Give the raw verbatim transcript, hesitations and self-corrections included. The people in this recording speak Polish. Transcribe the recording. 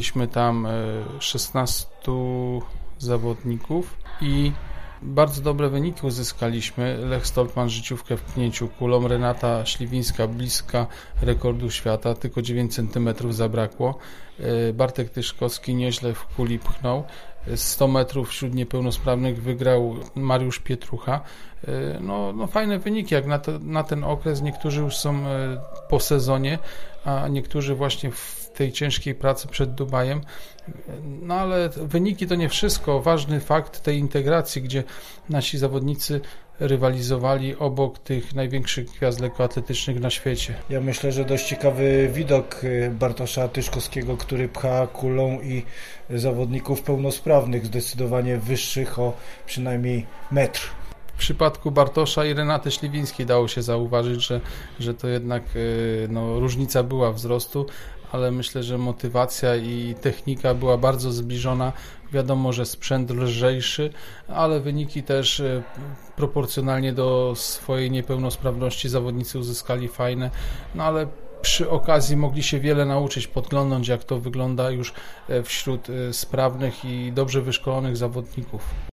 mieliśmy tam szesnastu zawodników i bardzo dobre wyniki uzyskaliśmy. Lech Stoltman życiówkę w pchnięciu kulą, Renata Śliwińska bliska rekordu świata, tylko dziewięć centymetrów zabrakło. Bartek Tyszkowski nieźle w kuli pchnął. sto metrów wśród niepełnosprawnych wygrał Mariusz Pietrucha. No, no fajne wyniki, jak na, to, na ten okres. Niektórzy już są po sezonie, a niektórzy właśnie w tej ciężkiej pracy przed Dubajem. No ale wyniki to nie wszystko. Ważny fakt tej integracji, gdzie nasi zawodnicy rywalizowali obok tych największych gwiazd lekkoatletycznych na świecie. Ja myślę, że dość ciekawy widok Bartosza Tyszkowskiego, który pcha kulą, i zawodników pełnosprawnych, zdecydowanie wyższych o przynajmniej metr. W przypadku Bartosza i Renaty Śliwińskiej dało się zauważyć, że, że to jednak no, różnica była wzrostu, ale myślę, że motywacja i technika była bardzo zbliżona. Wiadomo, że sprzęt lżejszy, ale wyniki też proporcjonalnie do swojej niepełnosprawności zawodnicy uzyskali fajne, no ale przy okazji mogli się wiele nauczyć, podglądnąć, jak to wygląda już wśród sprawnych i dobrze wyszkolonych zawodników.